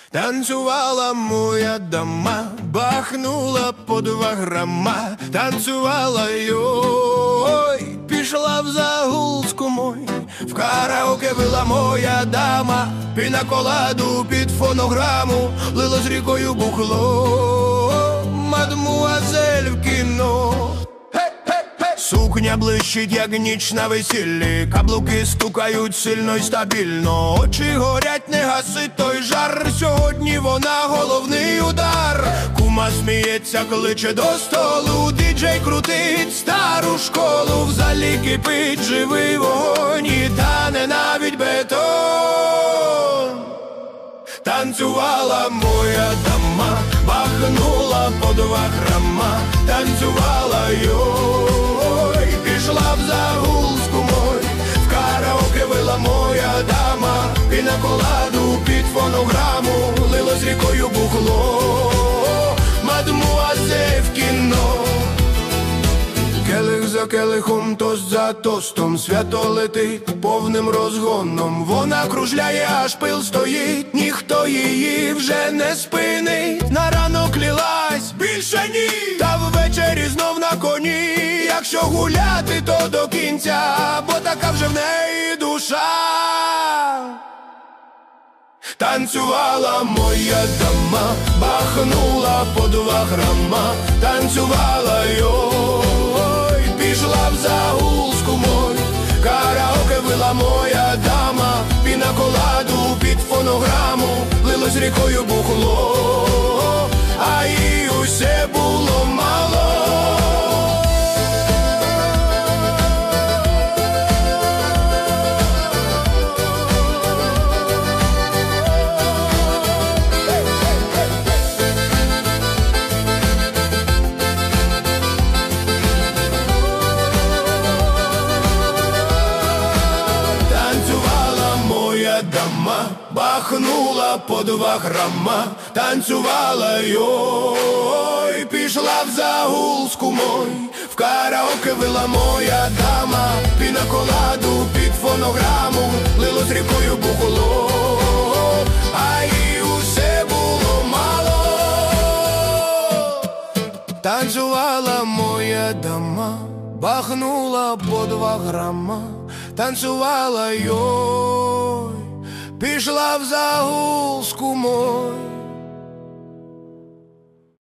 Танцювала моя дама, бахнула по 2 грама. Танцювала, йой, пішла в загулську мой. В караоке вила моя дама, пінаколаду під фонограму. Лило з рікою бухло, мадмуазель в кіно. Сукня блищить, як ніч на весіллі, каблуки стукають сильно й стабільно. Очі горять, не гаси той жар, сьогодні вона головний удар. Кума сміється, кличе до столу, діджей крутить стару школу. В залі кипить живий вогонь і тане навіть бетон. Танцювала моя дама, бахнула по 2 грама. Танцювала, йой, пішла в загулську мой. В караоке вила моя дама, пінаколаду під фонограму. Лило з рікою бухло, мадмуазель в кіно. Келих за келихом, тост за тостом, свято летить повним розгоном. Вона кружляє, аж пил стоїть, ніхто її вже не спинить. На ранок лілась, більше ні, та ввечері знов на коні. Якщо гуляти, то до кінця, бо така вже в неї душа. Танцювала моя дама, бахнула по 2 грама. Танцювала, йой, пішла в загулську мой. Караоке вила моя дама, пінаколаду під фонограму. Лило з рікою бухло, а їй усе було мало. Дама бахнула по 2 грама. Танцювала, йой, пішла в загулську мой. В караоке вила моя дама, пінаколаду під фонограму. Лило з рікою бухло, а їй усе було мало. Танцювала моя дама, бахнула по 2 грама. Танцювала, йой, пішла в загулську мой.